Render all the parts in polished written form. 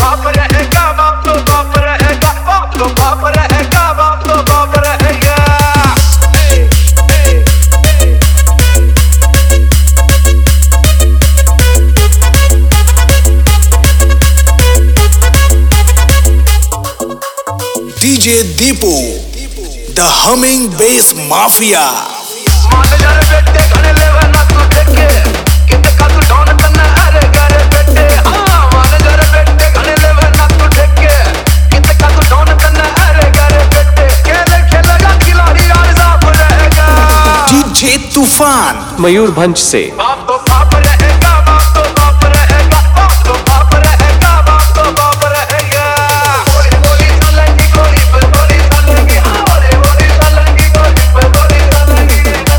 बाप रहेगा, बाप तो बाप रहेगा, बाप तो बाप रहेगा, बाप तो बाप रहेगा। DJ Deepu, the humming bass mafia. मान जा रे बेटे घने लेवे ना तू देखे, किते का तू डॉन तन्ने अरे गरे बेटे। हाँ मान जा रे बेटे घने लेवे ना तू देखे, किते का तू डॉन तन्ने अरे गरे बेटे। खेले खेलेगा खिलाड़ी यार साफ रहेगा। DJ तूफान मयूरभंज से। बाप तो बाप रहेगा, बाप तो बाप रहेगा, बाप तो बाप रहेगा, बाप तो बाप रहेगा। गोली गोली चलेगी, गोली पर गोली चलेगी, हाँ गोली गोली चलेगी, गोली पर गोली चलेगी।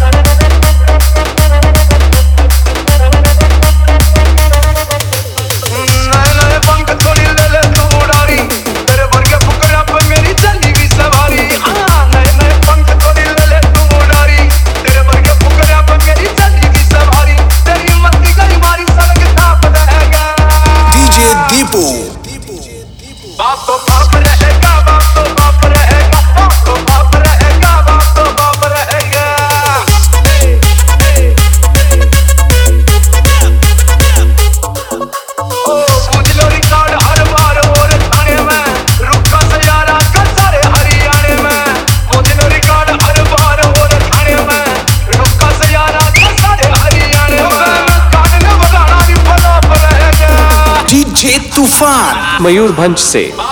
नए नए पंख थोड़ी ले ले तू उड़ारी, तेरे भर के फुकड़ा पे मेरी चलेगी सवारी। हाँ नए नए पंख थोड़ी ले ले तू उड़ारी, तेरे भर के फुकड़ा पे मेरी चलेगी सवारी। तेरी मस्ती गई मारी सड़क ताप रहेगा। DJ Deepu, बाप तो बाप रहेगा, बाप तो बाप रहेगा, बाप तो बाप रहेगा, बाप तो बाप रहेगा। ओ पूछ लो रिकॉर्ड हर बार और थाने में, रुका से यारा का सारे हरियाणे में। पूछ लो रिकॉर्ड हर बार और थाने में, रुका से यारा का सारे हरियाणे में। कान में बगाना भी फला पर रहेगा। DJ तूफान मयूरभंज से।